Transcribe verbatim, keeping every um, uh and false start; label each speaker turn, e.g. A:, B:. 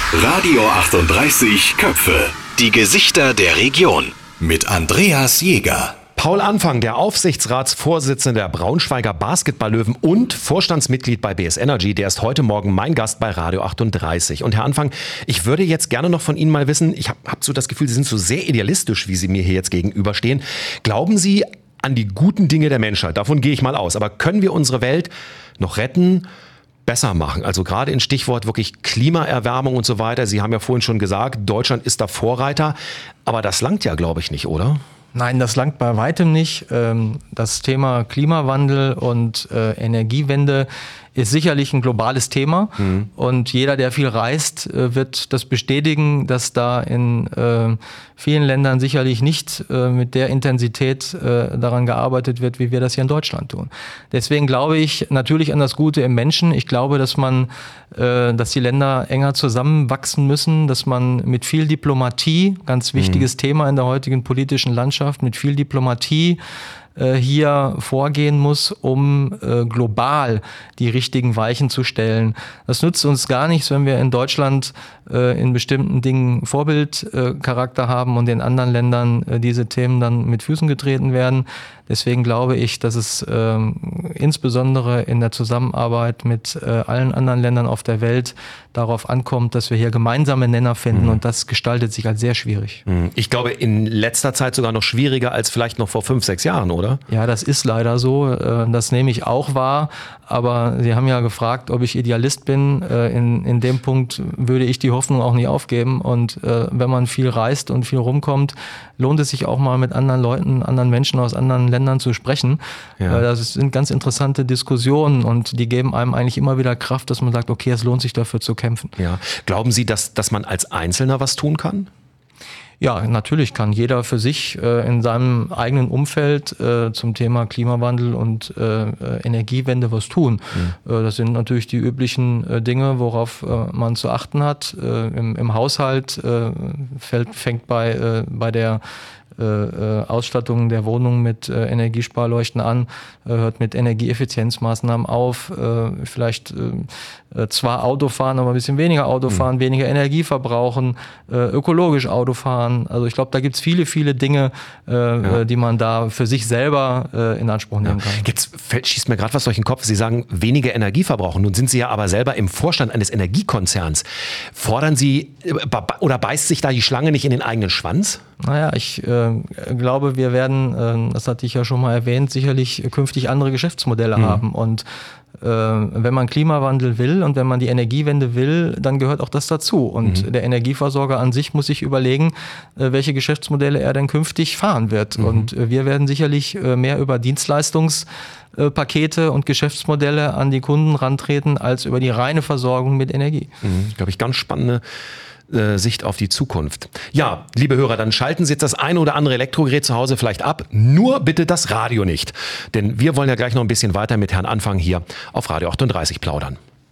A: Radio achtunddreißig Köpfe. Die Gesichter der Region. Mit Andreas Jäger.
B: Paul Anfang, der Aufsichtsratsvorsitzende der Braunschweiger Basketball-Löwen und Vorstandsmitglied bei B S Energy, der ist heute Morgen mein Gast bei Radio achtunddreißig. Und Herr Anfang, ich würde jetzt gerne noch von Ihnen mal wissen, ich habe hab so das Gefühl, Sie sind so sehr idealistisch, wie Sie mir hier jetzt gegenüberstehen. Glauben Sie an die guten Dinge der Menschheit? Davon gehe ich mal aus. Aber können wir unsere Welt noch retten, besser machen? Also gerade in Stichwort wirklich Klimaerwärmung und so weiter. Sie haben ja vorhin schon gesagt, Deutschland ist da Vorreiter. Aber das langt ja, glaube ich, nicht, oder?
C: Nein, das langt bei weitem nicht. Das Thema Klimawandel und Energiewende ist sicherlich ein globales Thema. Mhm. Und jeder, der viel reist, wird das bestätigen, dass da in vielen Ländern sicherlich nicht mit der Intensität daran gearbeitet wird, wie wir das hier in Deutschland tun. Deswegen glaube ich natürlich an das Gute im Menschen. Ich glaube, dass man, dass die Länder enger zusammenwachsen müssen, dass man mit viel Diplomatie, ganz wichtiges mhm. Thema in der heutigen politischen Landschaft, mit viel Diplomatie hier vorgehen muss, um äh, global die richtigen Weichen zu stellen. Das nützt uns gar nichts, wenn wir in Deutschland äh, in bestimmten Dingen Vorbildcharakter äh, haben und in anderen Ländern äh, diese Themen dann mit Füßen getreten werden. Deswegen glaube ich, dass es äh, insbesondere in der Zusammenarbeit mit äh, allen anderen Ländern auf der Welt darauf ankommt, dass wir hier gemeinsame Nenner finden mhm. und das gestaltet sich als sehr schwierig.
B: Ich glaube, in letzter Zeit sogar noch schwieriger als vielleicht noch vor fünf, sechs Jahren, oder?
C: Ja, das ist leider so. Das nehme ich auch wahr. Aber Sie haben ja gefragt, ob ich Idealist bin. In, in dem Punkt würde ich die Hoffnung auch nie aufgeben. Und wenn man viel reist und viel rumkommt, lohnt es sich auch mal mit anderen Leuten, anderen Menschen aus anderen Ländern zu sprechen. Ja. Das sind ganz interessante Diskussionen und die geben einem eigentlich immer wieder Kraft, dass man sagt, okay, es lohnt sich dafür zu kämpfen.
B: Ja. Glauben Sie, dass, dass man als Einzelner was tun kann?
C: Ja, natürlich kann jeder für sich äh, in seinem eigenen Umfeld äh, zum Thema Klimawandel und äh, Energiewende was tun. Mhm. Äh, das sind natürlich die üblichen äh, Dinge, worauf äh, man zu achten hat. Äh, im, im Haushalt äh, fällt, fängt bei, äh, bei der äh, Ausstattung der Wohnung mit äh, Energiesparleuchten an, äh, hört mit Energieeffizienzmaßnahmen auf, äh, vielleicht äh, zwar Auto fahren, aber ein bisschen weniger Auto fahren, mhm. weniger Energie verbrauchen, äh, ökologisch Auto fahren. Also ich glaube, da gibt es viele, viele Dinge, äh, ja. die man da für sich selber äh, in Anspruch nehmen kann.
B: Ja. Jetzt fällt, schießt mir gerade was durch den Kopf. Sie sagen, weniger Energie verbrauchen. Nun sind Sie ja aber selber im Vorstand eines Energiekonzerns. Fordern Sie oder beißt sich da die Schlange nicht in den eigenen Schwanz?
C: Naja, ich äh, glaube, wir werden, äh, das hatte ich ja schon mal erwähnt, sicherlich künftig andere Geschäftsmodelle mhm. haben. Und äh, wenn man Klimawandel will und wenn man die Energiewende will, dann gehört auch das dazu. Und mhm. der Energieversorger an sich muss sich überlegen, äh, welche Geschäftsmodelle er denn künftig fahren wird. Mhm. Und äh, wir werden sicherlich äh, mehr über Dienstleistungspakete und Geschäftsmodelle an die Kunden rantreten, als über die reine Versorgung mit Energie.
B: Mhm. Glaube ich, ganz spannende Sicht auf die Zukunft. Ja, liebe Hörer, dann schalten Sie jetzt das eine oder andere Elektrogerät zu Hause vielleicht ab. Nur bitte das Radio nicht. Denn wir wollen ja gleich noch ein bisschen weiter mit Herrn Anfang hier auf Radio achtunddreißig plaudern.